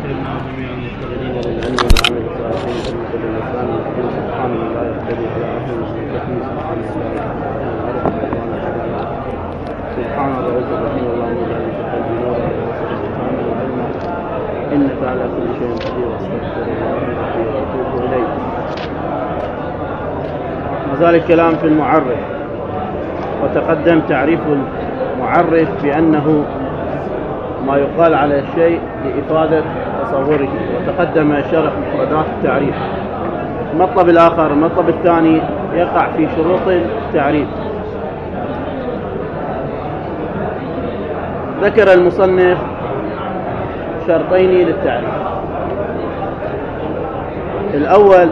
للعلم والعمل الصالحين من كل الإسلام والدين سبحان الله يهتدي إلى أهل المسلمين سبحان الرؤوف الرحيم اللهم لا تشهد بنور سبحانه وعلما إنك على كل شيء قدير واستغفر الله وأتوب إليه. وذلك كلام في المعرف، وتقدم تعريف المعرف بأنه ما يقال على الشيء لإفادة تصوره، وتقدم شرح مفردات التعريف. المطلب الآخر، المطلب الثاني يقع في شروط التعريف. ذكر المصنف شرطين للتعريف. الأول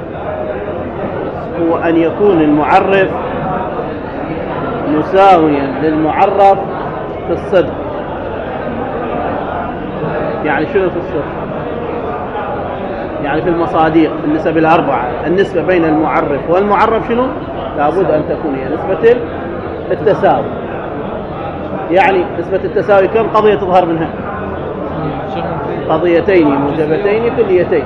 هو أن يكون المعرف مساويا للمعرف في الصدق. يعني شنو في الصدق؟ يعني في المصادق، في النسب الأربعة، النسبة بين المعرف والمعرف شنو؟ لابد أن تكون هي نسبة التساوي. يعني نسبة التساوي كم قضية تظهر منها؟ قضيتين موجبتين كليتين.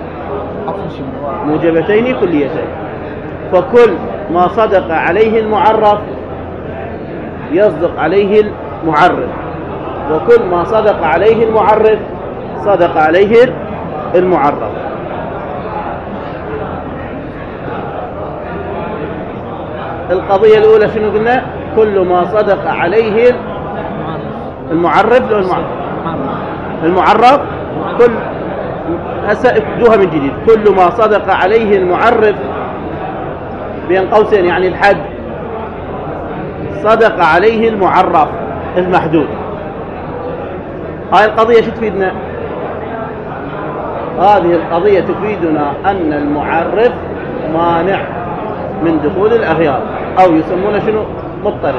موجبتين كليتين. فكل ما صدق عليه المعرف يصدق عليه المعرف، وكل ما صدق عليه المعرف صدق عليه المعرف. القضية الأولى شنو قلنا؟ كل ما صدق عليه المعرف لو المعرف كل هسه ابدوها من جديد. كل ما صدق عليه المعرف بين قوسين يعني الحد صدق عليه المعرف المحدود. هاي القضية شو تفيدنا؟ هذه القضية تفيدنا أن المعرف مانع من دخول الأغيار، أو يسمونه شنو؟ مضطرد.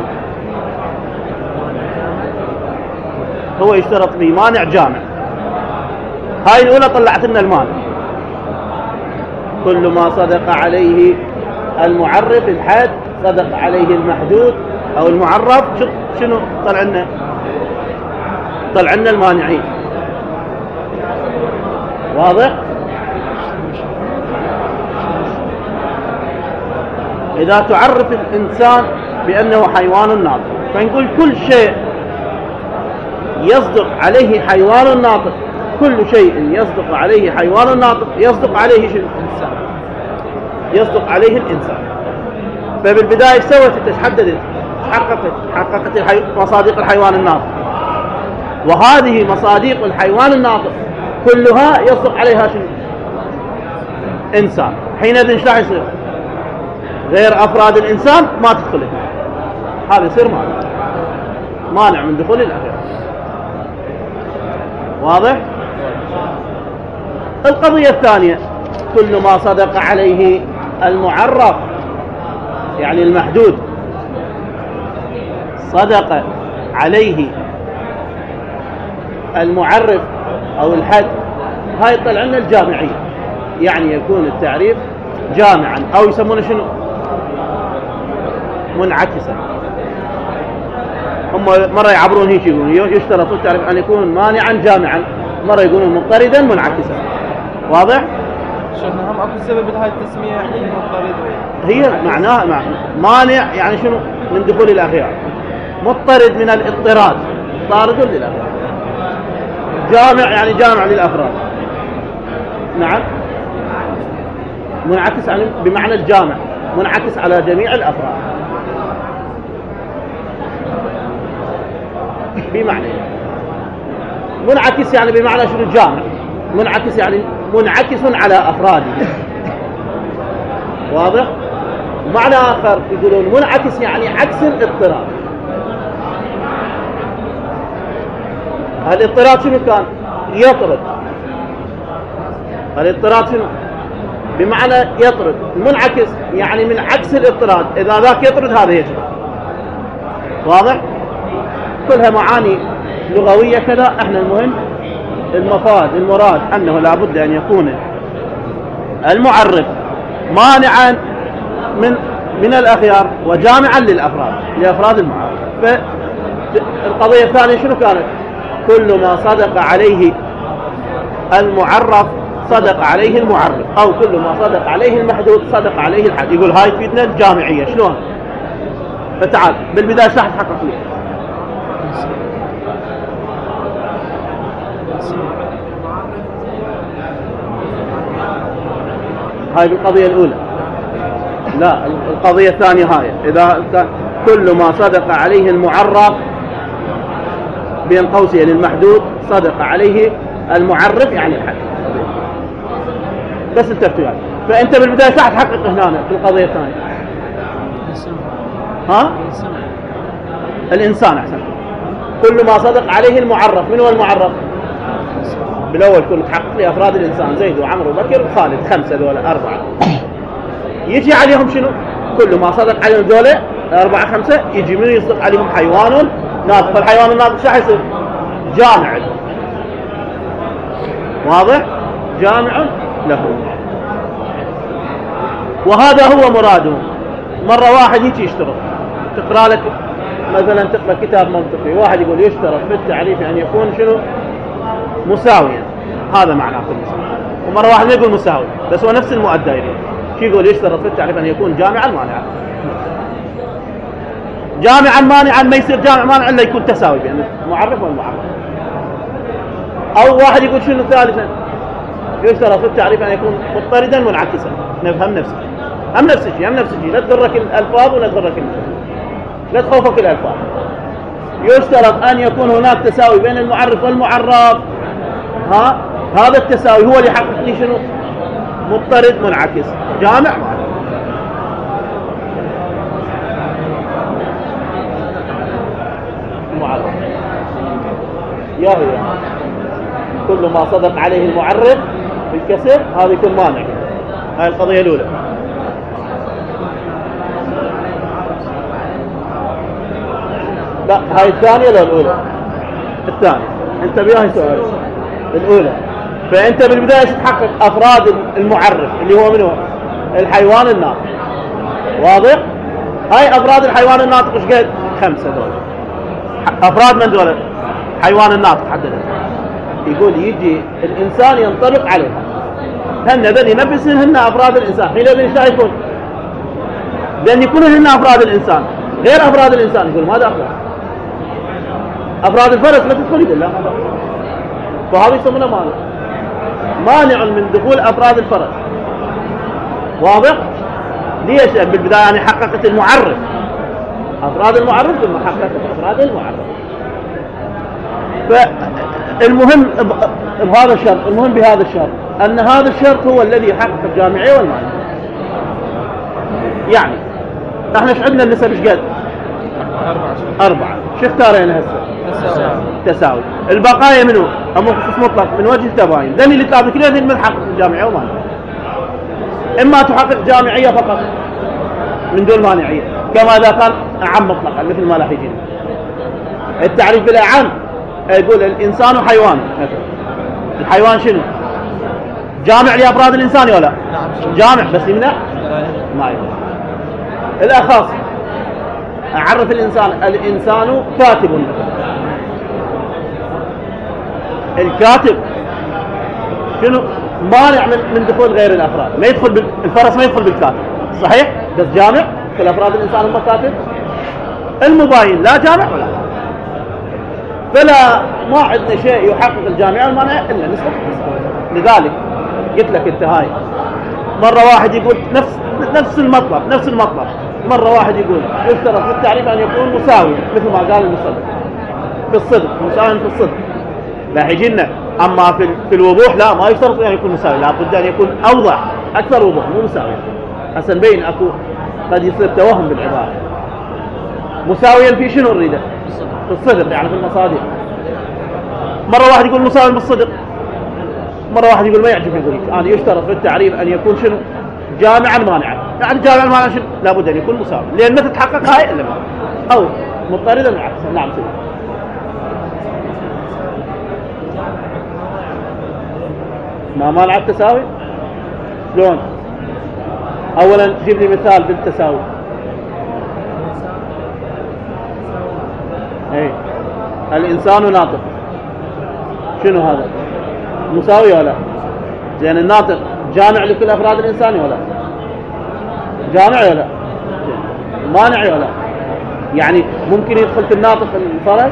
هو يشترط به مانع جامع. هاي الأولى طلعت لنا المانع. كل ما صدق عليه المعرف الحد صدق عليه المحدود أو المعرف. شنو طلع لنا؟ طلع لنا المانعين. واضح؟ إذا تعرف الإنسان بأنه حيوان ناطق، فنقول كل شيء يصدق عليه حيوان ناطق، كل شيء يصدق عليه حيوان ناطق يصدق عليه شنو؟ يصدق عليه الإنسان. فبالبداية سوت حددت حققت مصادق الحيوان الناطق، وهذه مصادق الحيوان الناطق كلها يصدق عليها شنو؟ إنسان. حينئذ ايش راح يصير؟ غير أفراد الإنسان ما تدخل، هذا يصير مانع من دخول الأغيار. واضح؟ القضية الثانية، كل ما صدق عليه المعرف يعني المحدود صدق عليه المعرف أو الحد، هاي طلع لنا الجامعية. يعني يكون التعريف جامعا، أو يسمونه شنو؟ منعكسا. هم مرة يعبرون هيك يقولون يشترط التعريف أن يكون مانعا جامعا، مرة يقولون مضطردا منعكسا. واضح؟ شنو هم أكو سبب لهاي التسمية يعني مضطرد؟ هي معناها مانع يعني شنو؟ من دخول الأغيار. مضطرد من الاضطراد، طارد للأغيار. جامع يعني جامع للأفراد. نعم. منعكس يعني بمعنى الجامع، منعكس على جميع الأفراد. بمعنى منعكس يعني بمعنى شنو؟ الجامع. منعكس يعني منعكس على أفراده. واضح؟ معنى آخر يقولون منعكس يعني عكس الاضطراد. الاضطراد شنو كان؟ يطرد. الاضطراد شنو؟ بمعنى يطرد. منعكس يعني من عكس الاضطراد، إذا ذاك يطرد هذا يجري. واضح؟ كلها معاني لغوية كذا. احنا المهم المراد أنه لابد أن يكون المعرف مانعا من الأخيار وجامعا لأفراد المعرف. فالقضية الثانية شنو كانت؟ كل ما صدق عليه المعرف صدق عليه المعرف، أو كل ما صدق عليه المحدود صدق عليه الحد. يقول هاي تفيدنا الجامعية شلون؟ فتعال بالبداية شرح تحقق لي. هاي بالقضية الأولى. لا، القضية الثانية هاي إذا كل ما صدق عليه المعرف بين قوسين المحدود صدق عليه المعرف يعني الحد. بس انتبهوا يعني. فأنت بالبداية صح تحقق هنا في القضية الثانية. ها؟ الإنسان أحسن. كل ما صدق عليه المعرف. من هو المعرف؟ بالأول كل تحقق لي أفراد الإنسان زيد وعمر وبكر وخالد، 5 ذولا 4. يجي عليهم شنو؟ كل ما صدق عليهم ذولا 4 5 يجي من يصدق عليهم حيوان ناطق. فالحيوان الناطق شو حيصير؟ جامع. واضح؟ جامع له. وهذا هو مراده. مرة واحد يجي يشترط، تقرأ لك مثلا تقرأ كتاب منطقي، واحد يقول يشترط في التعريف أن يكون شنو؟ مساويا. هذا معناه في المساوي. ومرة واحد يقول مساوي بس هو نفس المؤدى يريد. شو يقول؟ يشترط في التعريف أن يكون جامعا مانعا. جامعا مانعا ما يصير جامع مانع إلا يكون تساوي بين المعرف والمعرف. أو واحد يقول شنو ثالثا؟ يشترط في التعريف أن يكون مضطردا منعكسا. نفهم نفس الشيء. لا تغرك الألفاظ ولا تغرك لا تخوفك الألفاظ. يشترط أن يكون هناك تساوي بين المعرف والمعرف. هذا التساوي هو اللي يحقق لي شنو؟ مضطرد منعكس جامع. المعرف يا هي كل ما صدق عليه المعرف بالكسر هذا يكون مانع. هاي القضية الأولى. لا، هاي الثانية ولا الأولى؟ الثانية. انت بياهي سؤال الأولى. فأنت بالبداية تحقق أفراد المعرف اللي هو منه الحيوان الناطق. واضح؟ هاي أفراد الحيوان الناطق ايش قد؟ 5 دول. أفراد من دول؟ حيوان الناطق حددها. يقول يجي الإنسان ينطبق عليها. هن ذن ينبس هن أفراد الإنسان. حينئذ ايش يكون؟ لأن يكون هن أفراد الإنسان غير أفراد الإنسان. يقول ماذا أفراد الفرس لا تدخل. يقول لا، فهذا يسمونه مانع من دخول أفراد الفرس. واضح؟ ليش؟ بالبداية يعني حققت المعرف أفراد المعرف ثم حققت أفراد المعرف. فالمهم بهذا الشرط، المهم بهذا الشرط أن هذا الشرط هو الذي يحقق الجامعية والمانع. يعني احنا ايش عندنا النسب ايش قد؟ 4. شو اختارينا هسه؟ تساوي. البقايا منه أما خصوص مطلق من وجه التباين. ذني اللي تابع كل هذه من حقق الجامعية ومانع. إما تحقق جامعية فقط من دون مانعية كما إذا كان أعم مطلقا مثل ما راح يجينا. التعريف بالأعم يقول الإنسان حيوان مثلا. الحيوان شنو؟ جامع لأفراد الإنسان ولا؟ جامع بس يمنع؟ ما يمنع. الأخص أعرف الإنسان كاتب مثلا. الكاتب شنو؟ مانع من دخول غير الأفراد. ما يدخل الفرس ما يدخل بالكاتب صحيح؟ بس جامع. كل أفراد الإنسان هم كاتب. المباين لا جامع ولا. فلا ما عندنا شيء يحقق الجامعة والمانع إلا نسبة. لذلك قلت لك انت هاي مرة واحد يقول نفس المطلب. مرة واحد يقول يشترط في التعريف أن يكون مساوي مثل ما قال المصدق في الصدق، مساوي في الصدق. لا يجينا. أما في الوضوح لا، ما يشترط أن يكون مساوي، لا بد أن يكون أوضح أكثر وضوح مو مساوي. حسن بين أكو قد يصير توهم بالعبارة. مساويا في شنو نريده؟ في الصدق يعني في المصادر. مرة واحد يقول مساوي بالصدق، مرة واحد يقول ما يعجبني. يقول أنا يشترط في التعريف أن يكون شنو؟ جامعا مانعا. يعني جامعا مانعا شنو؟ لابد أن يكون مساوي، لأن ما تتحقق هاي إلا أو مضطردا العكس. نعم سيدي. ما مانع التساوي؟ شلون؟ أولا جيب لي مثال بالتساوي. الإنسان ناطق. شنو هذا؟ مساوي ولا؟ زين الناطق جامع لكل أفراد الإنسان ولا؟ جامع ولا؟ مانع ولا؟ يعني ممكن يدخل في الناطق الفرس؟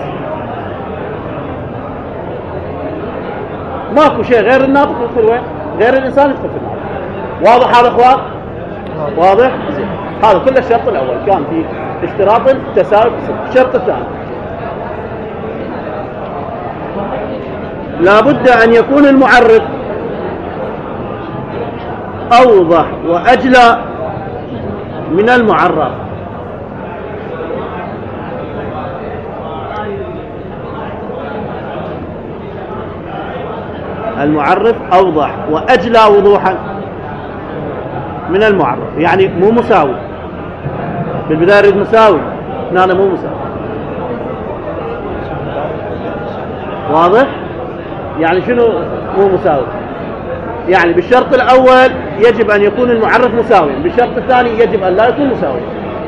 ماكو شيء غير الناطق يدخل وين؟ غير الإنسان يدخل في الناطق. واضح هذا أخوان؟ واضح؟ زين. هذا كل الشرط الأول كان في اشتراط تساوي. الشرط الثاني لا بد أن يكون المعرف أوضح وأجلى من المعرف. المعرف أوضح وأجلى وضوحا من المعرف، يعني مو مساوي. بالبداية يريد مساوي، هنا مو مساوي. واضح؟ يعني شنو مو مساوي؟ يعني بالشرط الأول يجب أن يكون المعرف مساويا، بالشرط الثاني يجب أن لا يكون مساويا.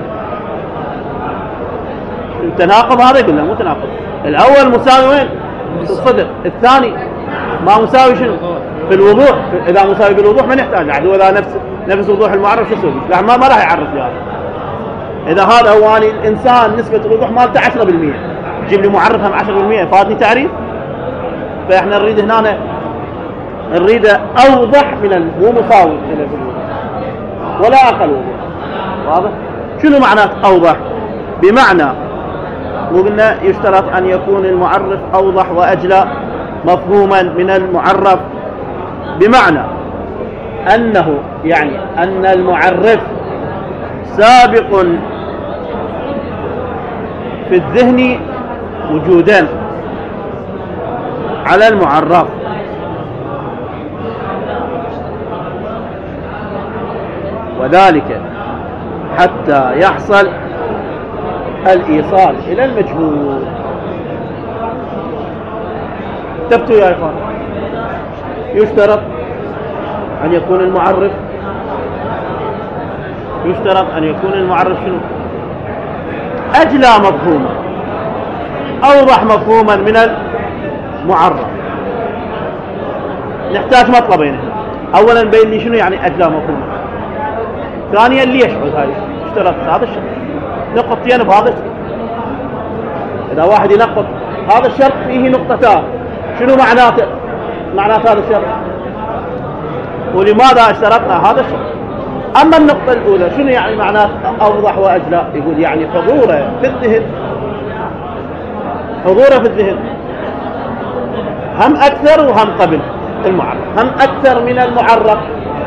تناقض هذا؟ يقول لا مو تناقض. الأول مساوي وين؟ في الصدر. الثاني ما مساوي شنو؟ في الوضوح. إذا مساوي بالوضوح ما نحتاج عاد. وإذا نفس وضوح المعرف شو يسوي؟ لا ما راح يعرف لي هذا. إذا هذا هو الإنسان نسبة الوضوح مالته 10%، جيب لي معرف هم 10%، فاتني تعريف. فإحنا نريد هنا نريد أوضح من مو مساوي ولا أقل وضوح. واضح؟ شنو معنى أوضح؟ بمعنى وقلنا يشترط أن يكون المعرف أوضح وأجلى مفهوما من المعرف، بمعنى أنه يعني أن المعرف سابق في الذهن وجودا على المعرف، وذلك حتى يحصل الإيصال إلى المجهول. تبتوا يا إخوان. يشترط أن يكون المعرف شنو؟ أجلى مفهوما، أوضح مفهوما من المعرف. نحتاج مطلبين هنا. أولا بين لي شنو يعني أجلى مفهوما، ثانيا ليش هاي اشترط هذا الشرط. نقطتين بهذا الشرط. إذا واحد ينقط هذا الشرط فيه نقطتان، شنو معناته هذا الشرط؟ ولماذا اشترطنا هذا الشرط؟ أما النقطة الأولى شنو يعني معناه أوضح وأجلى؟ يقول يعني حضوره في الذهن هم أكثر وهم قبل المعرف، هم أكثر من المعرف،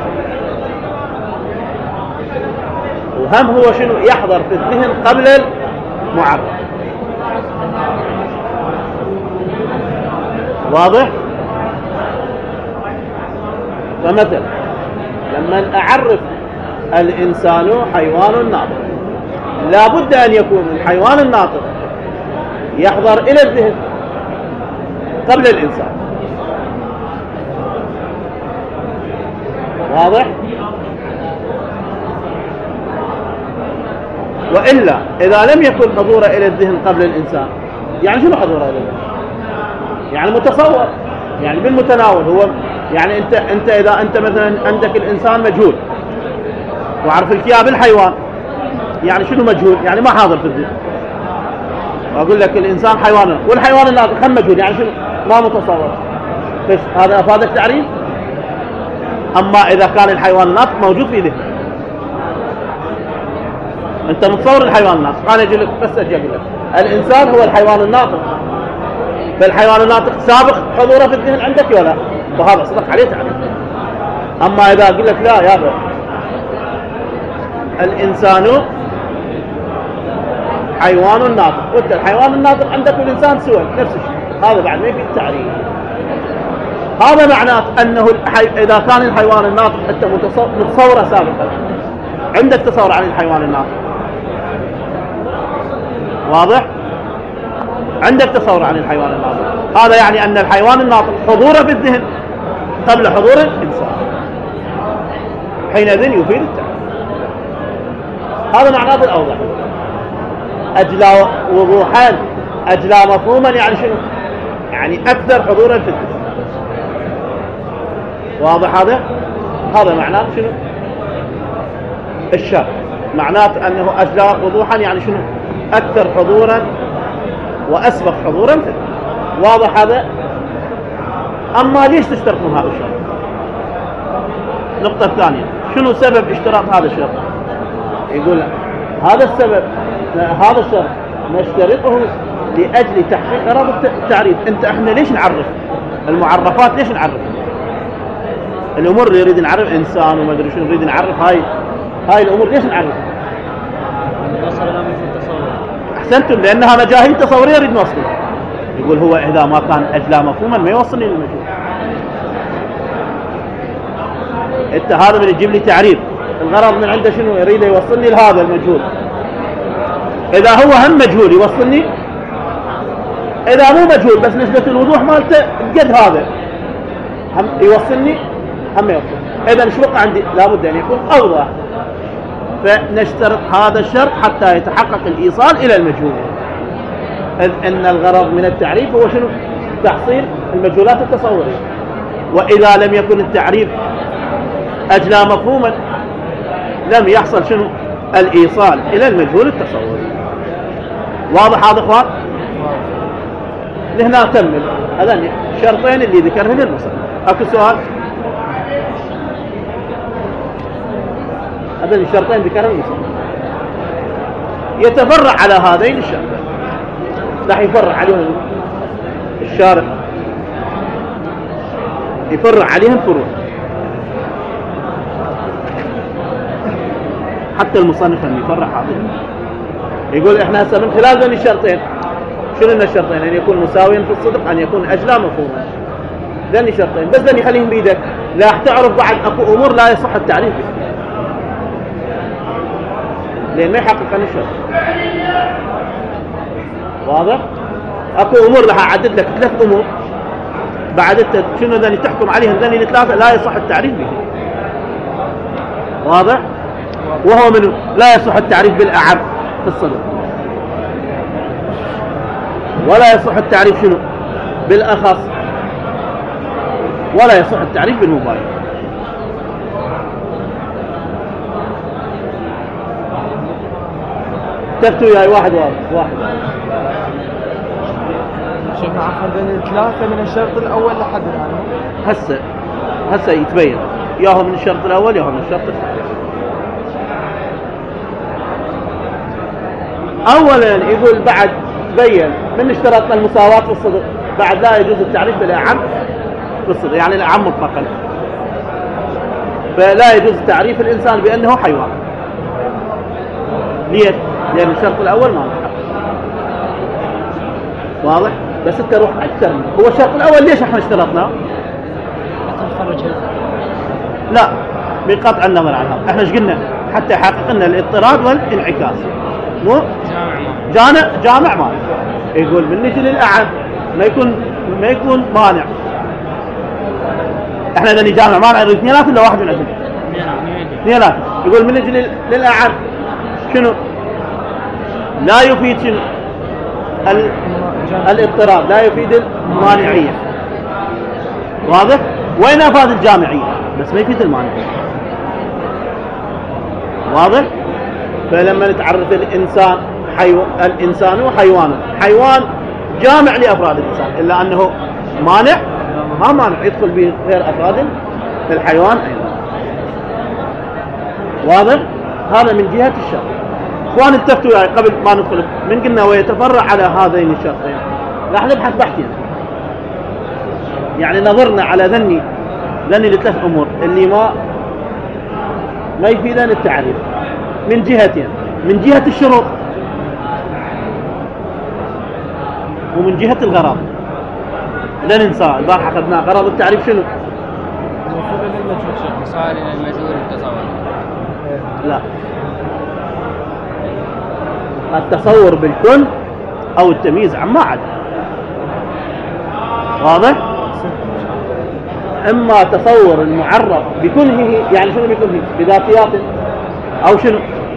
وهم هو شنو يحضر في الذهن قبل المعرف. واضح؟ فمثلا لما أعرف الإنسان حيوان ناطق، لا بد أن يكون الحيوان الناطق يحضر إلى الذهن قبل الإنسان. واضح؟ وإلا إذا لم يكن حضوره إلى الذهن قبل الإنسان، يعني شنو حضوره إلى الذهن؟ يعني متصور، يعني بالمتناول. هو يعني أنت إذا أنت مثلا عندك الإنسان مجهول وعرف الكياب الحيوان، يعني شنو مجهول؟ يعني ما حاضر في الذهن. وأقول لك الإنسان حيوان والحيوان الناطق هم مجهول، يعني شنو؟ ما متصور. هذا أفادك تعريف. أما إذا كان الحيوان الناطق موجود في ذهن، أنت متصور الحيوان الناطق، أنا أجي لك بس أجي أقول لك الإنسان هو الحيوان الناطق، فالحيوان الناطق سابق حضوره في الذهن عندك ولا؟ وهذا صدق عليه تعريف. أما إذا أقول لك لا يا أبا الإنسان حيوان ناطق، قلت الحيوان الناطق عندك والإنسان سوى نفس الشيء، هذا بعد ما يفيد التعريف. هذا معناه أنه إذا كان الحيوان الناطق أنت متصوره سابقا، عندك تصور عن الحيوان الناطق. واضح؟ عندك تصور عن الحيوان الناطق، هذا يعني أن الحيوان الناطق حضوره في الذهن قبل حضور الإنسان، حينئذ يفيد التعريف. هذا معناه الأوضح. أجلى وضوحا، أجلى مفهوما، يعني شنو؟ يعني أكثر حضورا في الذهن. واضح هذا؟ هذا معناه شنو؟ الشرط معناته أنه أجلى وضوحا، يعني شنو؟ أكثر حضورا وأسبق حضورا. واضح هذا؟ أما ليش تشترطون هذا الشرط؟ النقطة الثانية، شنو سبب اشتراط هذا الشرط؟ يقول هذا السبب، هذا الشرط نشترطه لأجل تحقيق غرض التعريف. احنا ليش نعرف المعرفات؟ ليش نعرف الأمور اللي يريد نعرف إنسان وما أدري شنو نريد نعرف هاي الأمور؟ ليش نعرف؟ أحسنتم، لأنها مجاهيل تصورية يريد نوصل. يقول هو إذا ما كان أجلى مفهوما ما يوصلني للمجهول. انت هذا من يجيب لي تعريف، الغرض من عنده شنو؟ يريد يوصلني لهذا المجهول. إذا هو هم مجهول يوصلني، إذا مو مجهول بس نسبة الوضوح مالته قد هذا هم يوصلني هم يوصل. إذا ايش بقى عندي؟ لابد أن يكون أوضح. فنشترط هذا الشرط حتى يتحقق الإيصال إلى المجهول، إذ أن الغرض من التعريف هو شنو؟ تحصيل المجهولات التصورية. وإذا لم يكن التعريف أجلى مفهوما لم يحصل شنو؟ الإيصال إلى المجهول التصوري. واضح هذا إخوان؟ لهنا أكمل هذان الشرطين اللي ذكرهم المصنف. أكو سؤال؟ هذين الشرطين ذكرهم المصنف يتفرع على هذين الشرطين، راح يفرع عليهم الشارع، يفرع عليهم فروع. حتى المصنف اللي يفرع عليهم يقول احنا هسه من خلال ذين الشرطين، شنو الشرطين؟ ان يكون مساويا في الصدق، ان يكون اجلى مفهوما. ذين الشرطين بس ذين يخليهم بيدك، لا تعرف بعد اكو امور لا يصح التعريف بها لان ما يحقق عن الشرط. واضح؟ اكو امور راح اعدد لك 3 امور بعد انت شنو ذين تحكم عليهم، ذين الثلاثه لا يصح التعريف بها. واضح؟ وهو من لا يصح التعريف بالأعم في الصدق، ولا يصح التعريف شنو؟ بالأخص، ولا يصح التعريف بالمباين. تفتوا يا واحد شيخ أخذنا 3 من الشرط الأول لحد الآن. هسه يتبين ياهو من الشرط الأول ياهو من الشرط الثاني. أولا يقول بعد بين من اشترطنا المساواة في الصدق، بعد لا يجوز التعريف بالأعم في الصدق، يعني الأعم مطلقا، فلا يجوز تعريف الإنسان بأنه حيوان. ليه؟ لأن الشرط الأول ما نحقق. واضح؟ بس انت روح أكثر منه. هو الشرط الأول ليش احنا اشترطنا؟ لا، بقطع النظر عنها. احنا ايش قلنا؟ حتى يحقق لنا الاضطراد والانعكاس، مو جامع مانع. يقول من نجي للأعم ما يكون مانع. احنا اذا جامع مانع يريد 2 ولا 1 من عندنا؟ 2. يقول من نجي للأعم شنو؟ لا يفيد شنو؟ الاضطراب، لا يفيد المانعية. واضح؟ وين افاد الجامعية بس ما يفيد المانعية. واضح؟ فلما نتعرف الإنسان الإنسان حيوان جامع لأفراد الإنسان، إلا أنه مانع ما مانع يدخل به غير أفراد الحيوان أيضا. واضح؟ هذا من جهة الشرط. اخوان التفتوا يعني قبل ما ندخل من قلنا ويتفرع على هذين الشرطين، راح نبحث بحثين، يعني نظرنا على ذني ل3 أمور اللي ما يفيدان التعريف من جهتين، من جهة الشروط ومن جهة الغرض. لا ننسى البارحة أخذنا غرض التعريف شنو؟ مسائل المجهول التصور. لا، التصور بالكل أو التمييز عما عدا. واضح؟ إما تصور المعرف بكله، يعني شنو بكله؟ بذاتيات أو شنو؟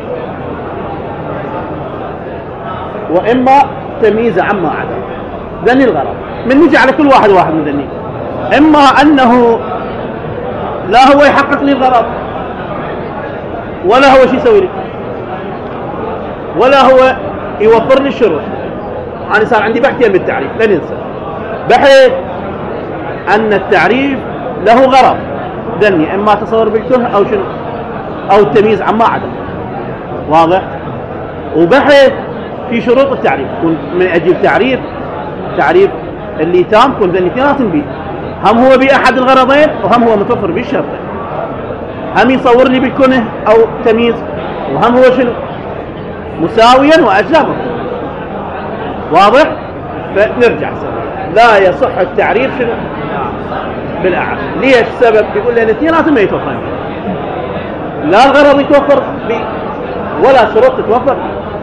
وإما تمييز عما عدا. ذني الغرض من نجي على كل واحد من ذني، إما أنه لا هو يحقق لي الغرض ولا هو شو يسوي لي ولا هو يوفر لي الشروط. أنا صار عندي بحثين بالتعريف لا ننسى، بحث أن التعريف له غرض ذني إما تصور بالكره أو شنو أو التمييز عما عدا، واضح؟ وبحث في شروط التعريف من أجل تعريف اللي تام كن ذني اثنيناتهم بيه، هم هو بأحد الغرضين وهم هو متوفر بالشرطين، هم يصور لي بالكنه أو تمييز وهم هو شنو مساويا وأجزاء، واضح؟ فنرجع لا يصح التعريف شنو بالأعم. ليش؟ سبب يقول لأن اثنيناتهم ما يتوفرون، لا الغرض يتوفر ولا شروط تتوفر،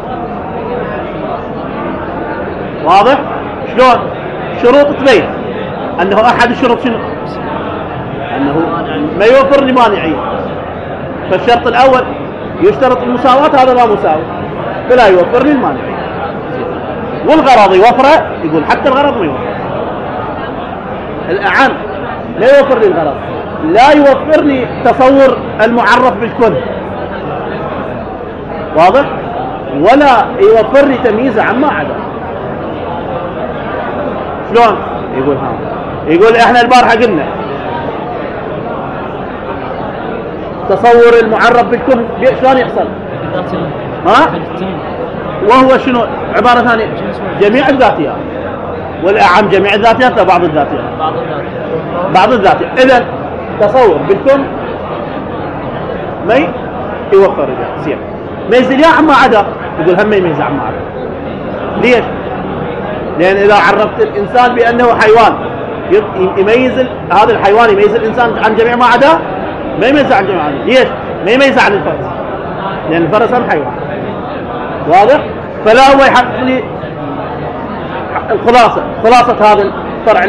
واضح؟ شلون؟ شروط تبين أنه أحد الشروط شنو؟ أنه ما يوفر لمانعين، فالشرط الأول يشترط المساواة، هذا لا مساوي فلا يوفر للمانعين، والغرض يوفره، يقول حتى الغرض ما يوفر، الأعم لا يوفر لي الغرض، لا يوفر لي تصور المعرف بالكل، واضح؟ ولا يوفر لي تمييزه عما عدا. شلون؟ يقول احنا البارحة قلنا تصور المعرف بالكل شلون يحصل؟ ها؟ وهو شنو؟ عبارة ثانية جميع الذاتيات، والأعم جميع الذاتيات لا بعض الذاتيات؟ بعض الذاتيات. إذن تصور بالكل ما يوفر الذات، ميز الياء عما عدا، يقول هم ما يميز عما عدا. ليش؟ لأن إذا عرفت الإنسان بأنه حيوان يميز هذا الحيوان يميز الإنسان عن جميع ما عدا، ما يميز عن جميع ما عدا. ليش؟ ما يميز عن الفرس، لأن الفرس هم حيوان، واضح؟ فلا هو يحقق لي خلاصة هذا الفرع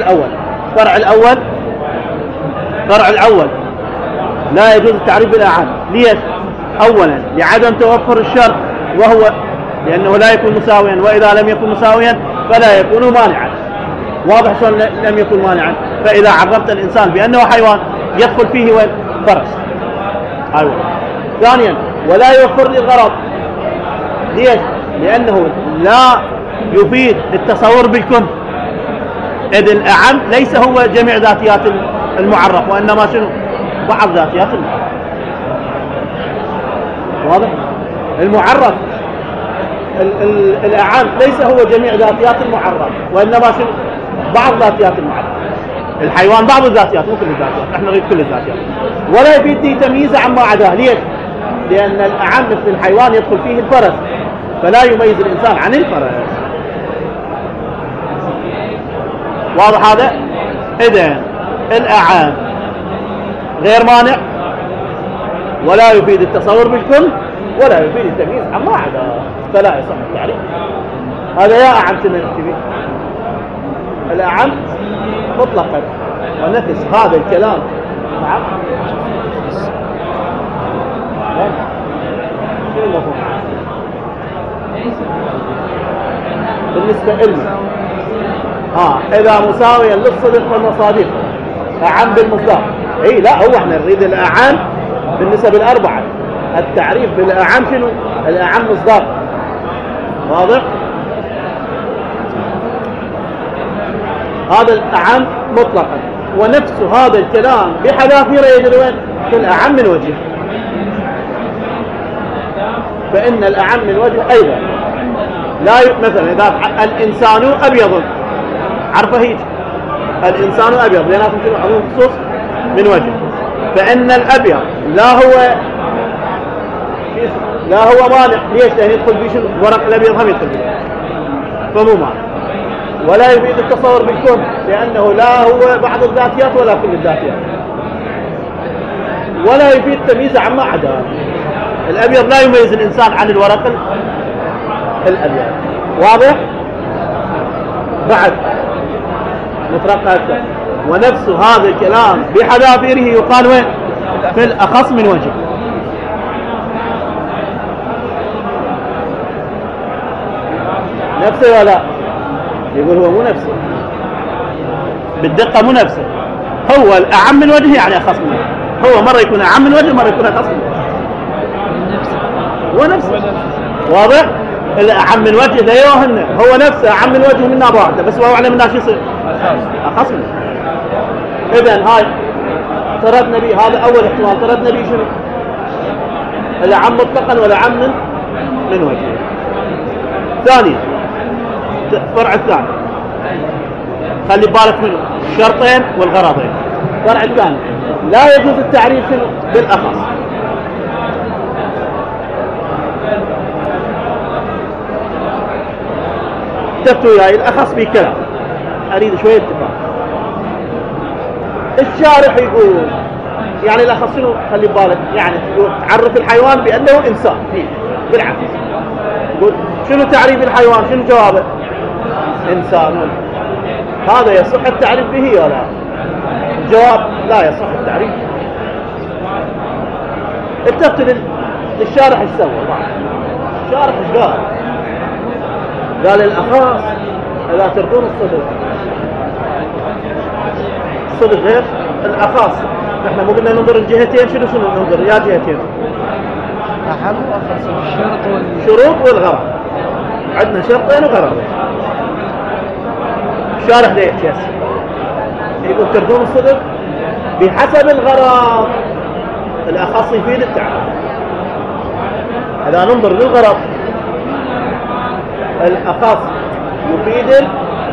الأول لا يجوز التعريف بالأعم. ليش؟ أولا لعدم توفر الشرط، وهو لأنه لا يكون مساويا، وإذا لم يكن مساويا فلا يكون مانعا، واضح شلون لم يكن مانعا؟ فإذا عرفت الإنسان بأنه حيوان يدخل فيه وين؟ فرس. أيوة. ثانيا ولا يوفر لي الغرض. ليش؟ لأنه لا يفيد التصور بالكن، إذ الأعم ليس هو جميع ذاتيات المعرف، وإنما شنو؟ بعض ذاتيات المعرف، واضح؟ المعرف الأعم ليس هو جميع ذاتيات المعرف، وإنما شنو؟ بعض ذاتيات المعرف. الحيوان بعض الذاتيات مو كل الذاتيات، احنا نريد كل الذاتيات، ولا يفيدني تمييزه عما عداه. ليش؟ لأن الأعم مثل الحيوان يدخل فيه الفرس، فلا يميز الإنسان عن الفرس، واضح هذا؟ إذن الأعم غير مانع، ولا يفيد التصور بالكل، ولا يفيد التمييز عما عدا، فلا يصح التعريف. هذا يا أعم سنكتبه الأعم مطلقا، ونفس هذا الكلام. نعم. بالنسبة لنا إذا مساويا للصدق والمصادق أعم بالمصداق. لا هو احنا نريد الأعم بالنسبة الأربعة، التعريف بالأعم شنو؟ الأعم مصداق، واضح؟ هذا الأعم مطلقا، ونفس هذا الكلام بحذافيره يجري وين؟ في الأعم من وجه، فإن الأعم من وجه أيضا لا مثلا إذا الإنسان أبيض، عرفه هيك الإنسان أبيض لأنه يمكن عموم خصوص من وجه، فإن الأبيض لا هو مانع. ليش؟ لأن يدخل فيه شنو؟ ورق الأبيض هم يدخل فيه، فمو مانع. ولا يفيد التصور بالكون، لأنه لا هو بعض الذاتيات ولا كل الذاتيات، ولا يفيد تمييز عما عدا. الأبيض لا يميز الإنسان عن الورق الأبيض، واضح؟ بعد نترقى أكثر، ونفس هذا الكلام بحذافيره يقال وين؟ في الأخص من وجه. نفسه ولا؟ يقول هو مو نفسه، بالدقة مو نفسه، هو الأعم من وجه يعني أخص من وجه. هو مرة يكون أعم من وجه، مرة يكون أخص من وجه. هو نفسه. واضح؟ الأعم من وجه لا يوهن، هو نفسه أعم من وجه من نابع واحدة، بس هو أعلم من ناس يصير أخص منه. إذن هاي طردنا به، هذا أول احتمال. طردنا به شنو؟ الأعم مطلقا ولا عم من وجه. ثانيا الفرع الثاني، خلي بالك منه، الشرطين والغرضين. الفرع الثاني لا يجوز التعريف بالأخص. اتفقوا وياي، الأخص في كلام، أريد شوية اتفاق. الشارح يقول يعني الأخص شنو؟ خلي بالك، يعني تعرف الحيوان بأنه إنسان بالعكس. يقول شنو تعريف الحيوان؟ شنو جوابه؟ إنسان. هذا يصح التعريف به ولا؟ الجواب لا يصح التعريف. اتفقوا للشارح ايش سوى؟ الشارح ايش قال؟ قال الأخص لا ترضون الصدق. الصدق غير الأخص. نحن مو قلنا ننظر الجهتين، شنو ننظر؟ يا جهتين أهم وأخص، الشروط والغرض. عندنا شرطين وغرضين. الشارح ليش يقول ترضون الصدق بحسب الغرض. الأخص يفيد التعريف. إذا ننظر للغرض الأخص يفيد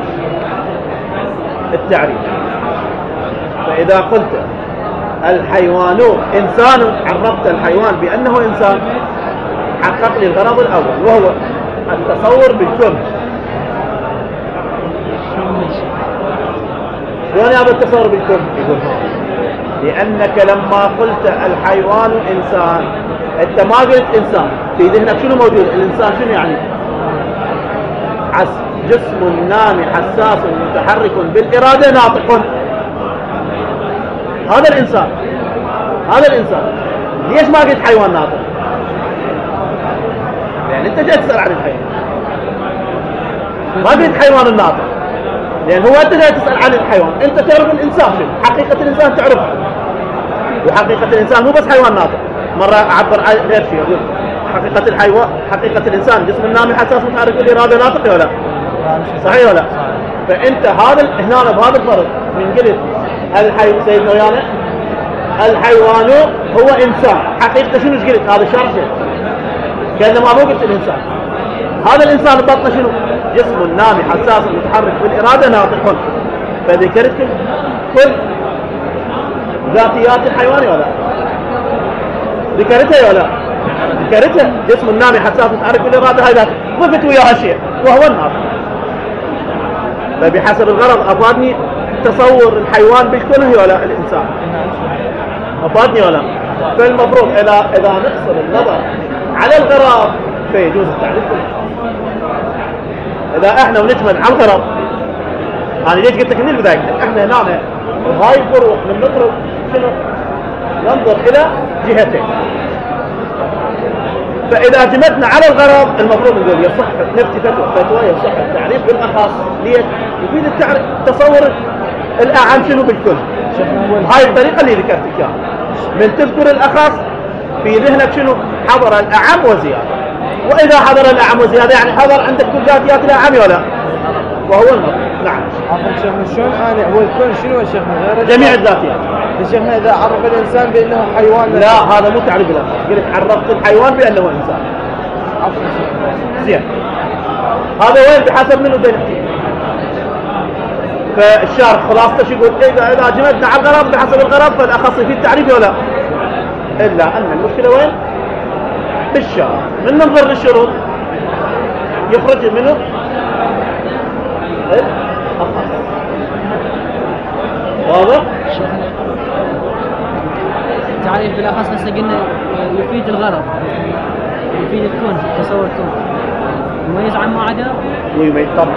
التعريف. فإذا قلت الحيوان إنسان، عرفت الحيوان بأنه إنسان، حقق لي الغرض الأول وهو التصور بالكون. شلون يابا التصور بالكون؟ يقول لأنك لما قلت الحيوان إنسان، أنت ما قلت إنسان، في ذهنك شنو موجود؟ الإنسان شنو يعني؟ جسم نامي حساس متحرك بالإرادة ناطق. هذا الإنسان. هذا الإنسان. ليش ما قلت حيوان ناطق؟ يعني أنت جاي تسأل عن الحيوان، ما قلت حيوان الناطق، لأن هو أنت جاي تسأل عن الحيوان. أنت تعرف الإنسان شنو؟ حقيقة الإنسان تعرفها، وحقيقة الإنسان مو بس حيوان ناطق. مرة أعبر عن غير شيء، أقول حقيقة الحيوان، حقيقة الإنسان جسم نامي حساس متحرك بالإرادة ناطق ولا؟ صحيح ولا؟ فأنت هذا هنا بهذا الفرق من قلت سيدنا ويانا الحيوان هو إنسان، حقيقة شنو قلت؟ هذا الشرح كأنما ما قلت الإنسان. هذا الإنسان بطنه شنو؟ جسم نامي حساس متحرك بالإرادة ناطق. فذكرت كل ذاتيات الحيوان ولا؟ ذكرتها ولا؟ ذكرتها. جسم نامي حساس متحرك بالإرادة، هاي ذات ضفت وياها شيء وهو الناطق. فبحسب الغرض أفادني تصور الحيوان بالكون ولا الإنسان؟ أفادني ولا؟ فالمفروض إذا نقصر النظر على الغرض فيجوز التعريف. إذا إحنا ونجمل على الغرض، أنا ليش قلت لك من البداية؟ إحنا هنا وهاي الفروق من نضرب شنو؟ ننظر إلى جهتين. فإذا اعتمدنا على الغرض المفروض نقول يصح نفتي فتوى يصح التعريف بالأخص. ليش؟ يفيد التعريف تصور الأعم شنو بالكل. هاي الطريقة اللي ذكرت إياها. من تذكر الأخص في ذهنك شنو؟ حضر الأعم وزيادة. وإذا حضر الأعم وزيادة يعني حضر عندك كل ذاتيات الأعم ولا؟ وهو المطلوب. نعم. عفوا شيخنا، شلون هو الكون شنو يا شيخنا؟ غير جميع الذاتيات. يا شيخنا إذا عرف الإنسان بأنه حيوان، لا هذا مو تعريف الأخص. قلت عرفت الحيوان بأنه إنسان. عفوا زين. هذا وين بحسب منه بنحكي. فالشارح خلاصته شو يقول؟ إذا جمدنا على الغرض بحسب الغرض فالأخص في التعريف ولا؟ إلا أن المشكلة وين؟ بالشارح. من ننظر للشروط يخرج منه الأخص. واضح؟ التعريف بالأخص هسه قلنا يفيد الغرض، يفيد الكون، تصور الكون، يميز عن ما عدا. ويميز طبعا.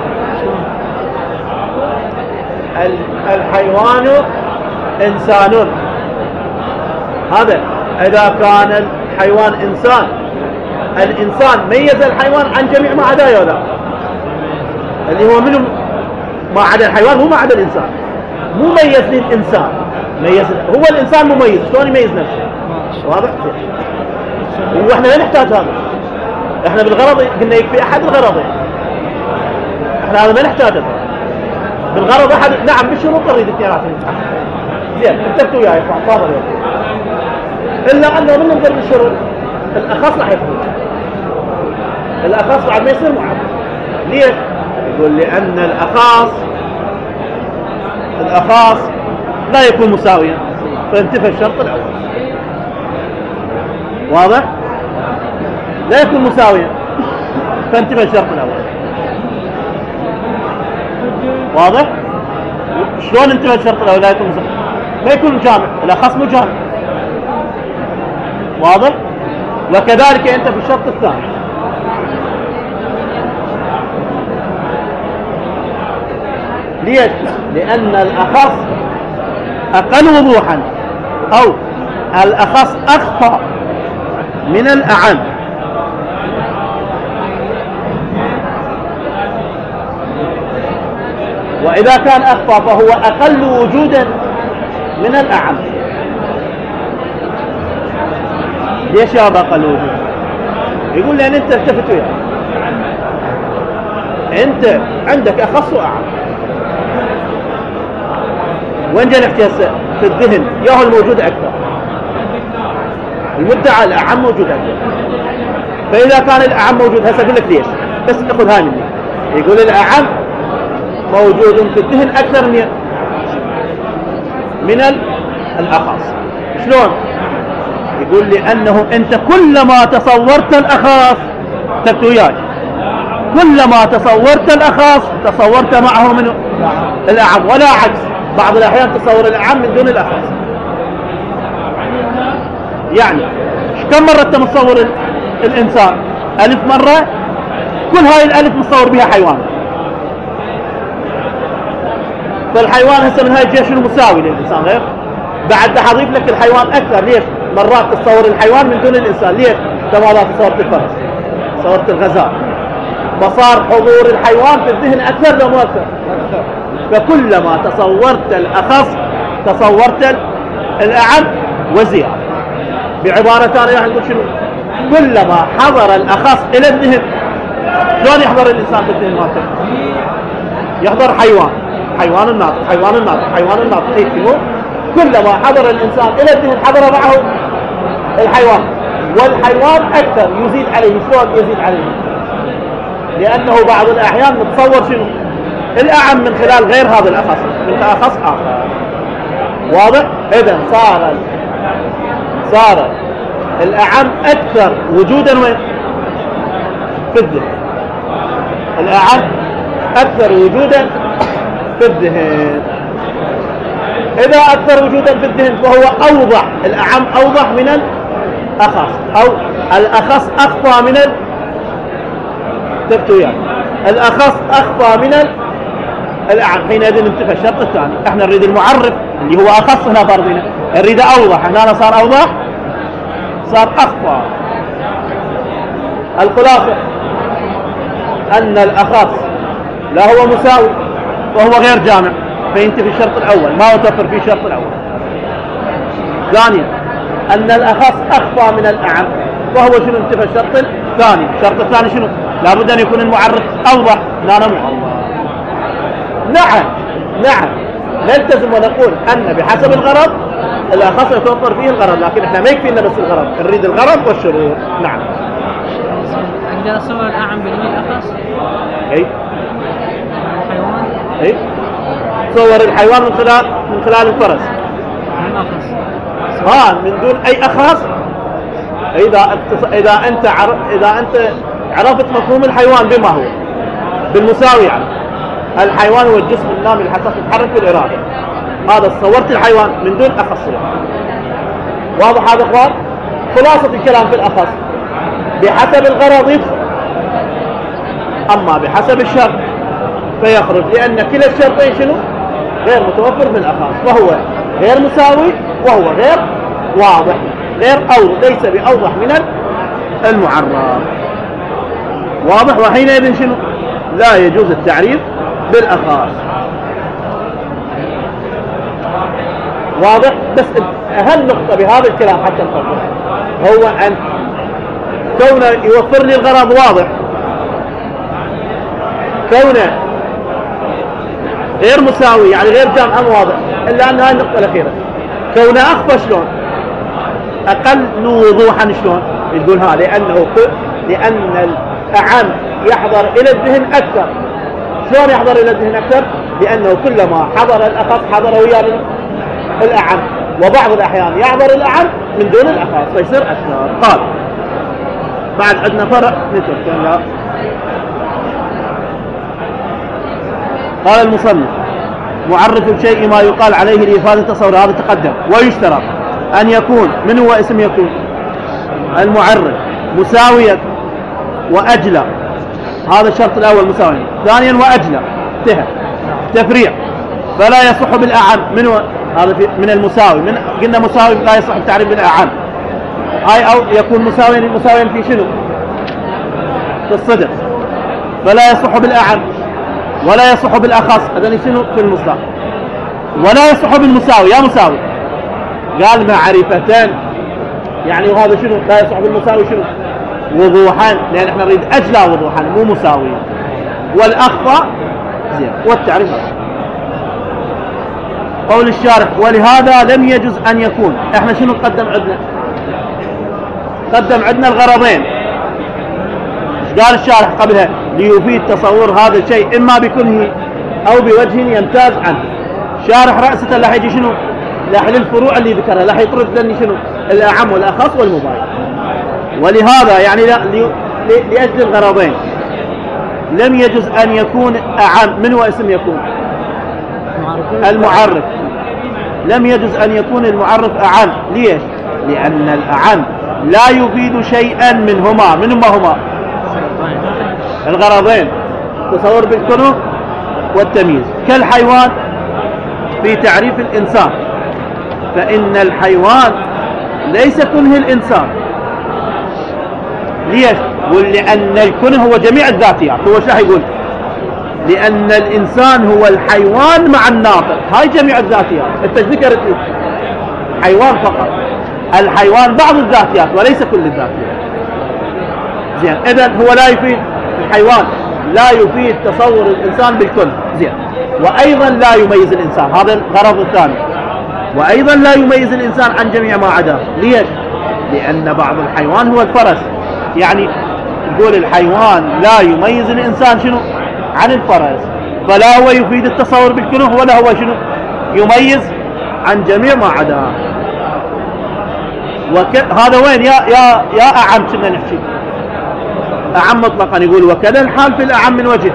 الحيوان إنسان. هذا إذا كان الحيوان إنسان، الإنسان ميز الحيوان عن جميع ما عداه ولا؟ اللي هو منه ما عدا الحيوان، مو ما عدا الإنسان، مو ميز للإنسان، ميز. هو الإنسان مميز، شلون يميز نفسه؟ واضح؟ واحنا لا نحتاج هذا. احنا بالغرض قلنا يكفي أحد الغرضين. احنا هذا ما نحتاج هذا. بالغرض أحد، نعم بالشروط نريد اثنيناتهم. زين اتفقوا وياي تفضل. إلا أنه من نظر الشروط الأخص راح يخرج. الأخص بعد ما يصير معرض. ليش؟ يقول لأن الأخص لا يكون مساويا، فانتفى الشرط الأول. واضح؟ لا يكون مساويا فانتفى الشرط الأول. واضح؟ شلون انتفى الشرط الأول لا يكون مساويا؟ ما يكون جامع، الأخص مو جامع. واضح؟ وكذلك أنت في الشرط الثاني. ليش؟ لأن الأخص أقل وضوحا، أو الأخص أخفى من الأعم. وإذا كان أخفى فهو أقل وجودا من الأعم. ليش يا أقل وجودا؟ يقول لأن أنت التفت وياه، أنت عندك أخص وأعم. وين جاء نحكي هسه؟ في الذهن ياهو الموجود أكثر، المدعى الأعم موجود أكثر. فإذا كان الأعم موجود هسه أقول لك ليش، بس أخذ هاي مني. يقول الأعم موجود في الذهن أكثر من الأخص. شلون؟ يقول لأنه أنت كلما تصورت الأخص تبت وياي، كلما تصورت الأخص تصورت معه من الأعم، ولا عكس. بعض الأحيان تصور الأعم من دون الأخص. يعني كم مرة أنت متصور الإنسان؟ 1000 مرة. كل هاي ال1000 متصور بها حيوان. فالحيوان هسه من هاي الجهة شنو مساوي للإنسان غير؟ بعد أضيف لك الحيوان أكثر. ليش؟ مرات تصور الحيوان من دون الإنسان. ليش؟ مرات تصورت الفرس، صورت الغزال، فصار حضور الحيوان في الذهن أكثر لو مو أكثر. فكلما تصورت الأخص تصورت الأعم وزيادة. بعبارة ثانية راح نقول شنو؟ كلما حضر الأخص إلى الذهن. شلون يحضر الإنسان في الذهن مالته؟ يحضر حيوان الناطق. شنو؟ كلما حضر الإنسان إلى الذهن حضر معه الحيوان، والحيوان أكثر يزيد عليه. شلون يزيد عليه؟ لأنه بعض الأحيان نتصور شنو؟ الأعم من خلال غير هذا الأخص، من أخص آخر. واضح؟ إذن صار الأعم أكثر وجودا وين؟ في الذهن. الأعم أكثر وجودا في الذهن. إذا أكثر وجودا في الذهن فهو أوضح. الأعم أوضح من الأخص، أو الأخص أخفى من الأخص أخفى من الأعم. حينئذ انتفى الشرط الثاني. احنا نريد المعرف اللي هو أخص هنا فرضنا، نريد أوضح. هنا صار أوضح، صار أخفى. الخلاصة أن الأخص لا هو مساوي وهو غير جامع، فينتفي الشرط الأول، ما يتوفر فيه الشرط الأول. ثانيا أن الأخص أخفى من الأعم، وهو شنو انتفى الشرط الثاني. الشرط الثاني شنو؟ لابد أن يكون المعرف أوضح. لا نعم، نلتزم ونقول أن بحسب الغرض الأخص يتوفر فيه الغرض، لكن احنا ما يكفينا بس الغرض، نريد الغرض والشروط. نعم. أقدر أصور الأعم بدون الأخص؟ أي الحيوان؟ أي تصور الحيوان من خلال الفرس. من أخص؟ من دون أي أخص. إذا أنت عرفت مفهوم الحيوان بما هو بالمساوي. يعني الحيوان هو الجسم النامي اللي حتى تتحرك بالإرادة. هذا صورت الحيوان من دون أخص. واضح هذا اخوان؟ خلاصة الكلام في الأخص بحسب الغرض يدخل، أما بحسب الشرط فيخرج، لأن كلا الشرطين شنو؟ غير متوفر في الأخص، فهو غير مساوي وهو غير واضح، غير ليس بأوضح من المعرف. واضح؟ وحينئذ شنو؟ لا يجوز التعريف بالأخص. واضح؟ بس أهم نقطة بهذا الكلام حتى نطبق هو أن كونه يوفر لي الغرض واضح، كونه غير مساوي يعني غير جامع واضح، إلا أن هاي النقطة الأخيرة كونه أخفى شلون؟ أقل وضوحا شلون؟ يقول ها لأن الأعم يحضر إلى الذهن أكثر. شلون يحضر إلى الذهن أكثر؟ لأنه كلما حضر الأخص حضر ويا الأعم، وبعض الأحيان يحضر الأعم من دون الأخص فيصير أكثر. قال بعد عندنا فرق نترك. قال المصنف معرف الشيء ما يقال عليه لإفادة التصور، هذا تقدم. ويشترط أن يكون، من هو اسم يكون؟ المعرف مساويا وأجلى، هذا الشرط الأول مساويا. ثانيا وأجلى تفريع، فلا يصح بالأعم. من هو هذا؟ من المساوي، من قلنا مساوي لا يصح التعريف بالأعم. هاي أو يكون مساويا في شنو؟ في الصدق، فلا يصح بالأعم ولا يصح بالأخص. هذا شنو؟ في المصدر. ولا يصح بالمساوي. يا مساوي قال معرفتان، يعني وهذا شنو؟ لا يصح بالمساوي شنو؟ وضوحا، لأن احنا نريد أجلى وضوحا مو مساوي. والأخفى زين. والتعريف قول الشارح ولهذا لم يجوز أن يكون. احنا شنو قدم عندنا؟ قدم عندنا الغرضين. ايش قال الشارح قبلها؟ ليفيد تصور هذا الشيء إما بكنه أو بوجه يمتاز عنه. شارح رأسه لا يجي شنو؟ لا للفروع اللي ذكرها، لا يطرد لني شنو؟ الأعم والأخص والمباين. ولهذا يعني لأجل الغرضين لم يجوز أن يكون أعم. من هو اسم يكون؟ المعرف. لم يجوز أن يكون المعرف أعم. ليش؟ لأن الأعم لا يفيد شيئا منهما. من هما؟ الغرضين، تصور بالكنه والتمييز. كالحيوان في تعريف الإنسان، فإن الحيوان ليس كنه الإنسان. ليش؟ ولأن الكنه هو جميع الذاتيات. هو شو يقول؟ لأن الإنسان هو الحيوان مع الناطق. هاي جميع الذاتيات. انت ذكرت حيوان فقط، الحيوان بعض الذاتيات وليس كل الذاتيات. زين. إذن هو لا يفيد، الحيوان لا يفيد تصور الإنسان بالكل. زين. وأيضا لا يميز الإنسان، هذا الغرض الثاني. وأيضا لا يميز الإنسان عن جميع ما عداه. ليش؟ لأن بعض الحيوان هو الفرس. يعني يقول الحيوان لا يميز الإنسان شنو؟ عن الفرس، فلا هو يفيد التصور بالكنه ولا هو شنو؟ يميز عن جميع ما عداه. هذا وين يا أعم كنا نحكي أعم مطلقا. يقول وكذا الحال في الأعم من وجه.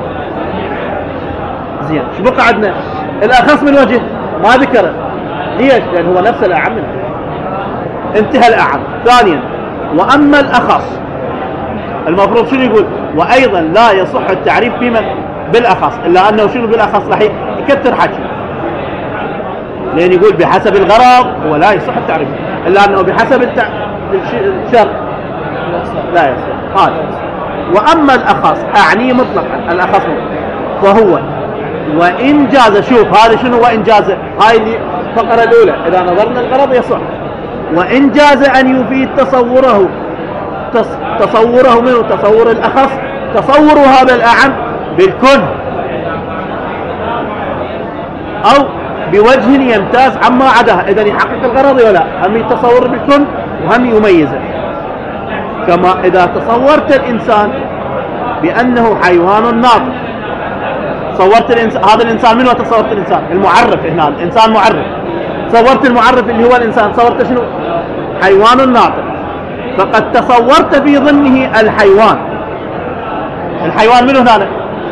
زين. شو بقى عندنا؟ الأخص من وجه ما ذكره. ليش؟ لأن هو نفس الأعم منه. انتهى الأعم. ثانيا وأما الأخص المفروض شنو يقول؟ وأيضا لا يصح التعريف بمن؟ بالأخص، إلا أنه شنو بالأخص راح يكثر حكي، لأن يقول بحسب الغرض هو لا يصح التعريف، إلا أنه بحسب الشرط لا يصح. هذا. وأما الأخص أعني مطلقا، الأخص فهو وإن جاز. شوف هذا شنو وإن جاز؟ هاي اللي الفقرة الأولى إذا نظرنا الغرض يصح. وإن جاز أن يفيد تصوره منه تصور الأخص، تصور هذا الأعم بالكن أو بوجه يمتاز عما عداه. إذا يحقق الغرض ولا هم يتصور بالكن وهم يميزه. كما إذا تصورت الإنسان بأنه حيوان ناطق، صورت الإنسان، هذا الإنسان من هو؟ تصورت الإنسان المعرف. هنا الإنسان معرف. صورت المعرف اللي هو الإنسان، صورت شنو؟ حيوان ناطق. فقد تصورت في ضمنه الحيوان. الحيوان منه هنا؟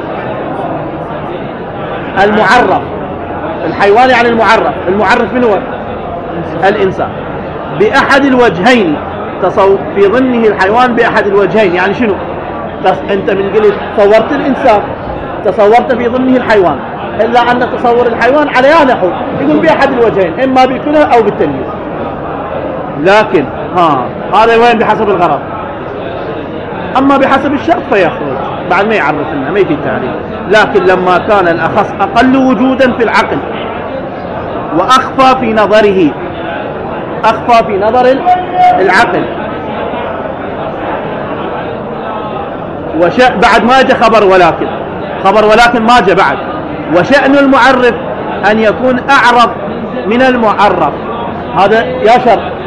المعرف. الحيوان يعني المعرف منه هو؟ الإنسان. بأحد الوجهين، في ضمنه الحيوان بأحد الوجهين. يعني شنو؟ أنت من قلت صورت الإنسان، تصورت في ضمنه الحيوان، إلا أن تصور الحيوان على نحو يقول بأحد الوجهين، إما بالكنه أو بالتمييز. لكن هذا وين؟ بحسب الغرض. أما بحسب الشرط فيخرج بعد ما يعرف لنا، ما يفيد تعريف. لكن لما كان الأخص أقل وجودا في العقل وأخفى في نظره، أخفى في نظر العقل. بعد ما جاء خبر ولكن، خبر ولكن ما جاء بعد. وشأن المعرف أن يكون أعرف من المعرف، هذا يا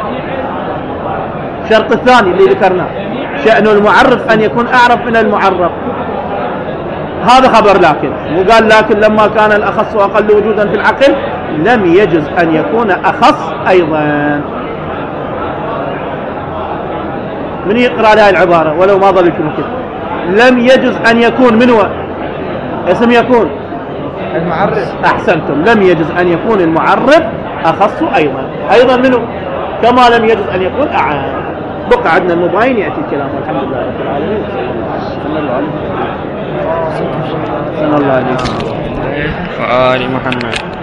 شرط الثاني اللي ذكرناه، شأن المعرف أن يكون أعرف من المعرف، هذا خبر لكن. وقال لكن لما كان الأخص أقل وجودا في العقل لم يجز أن يكون أخص أيضا. من يقرأ لها العبارة ولو ما ظل يكون كده؟ لم يجز أن يكون من هو اسم يكون المعرف. أحسنتم، لم يجز أن يكون المعرف أخص أيضا منه، كما لم يجز أن يكون أعام. بقى عندنا المباين يأتي الكلام. والحمد لله رب العالمين. صلى الله عليه وسلم وآل محمد.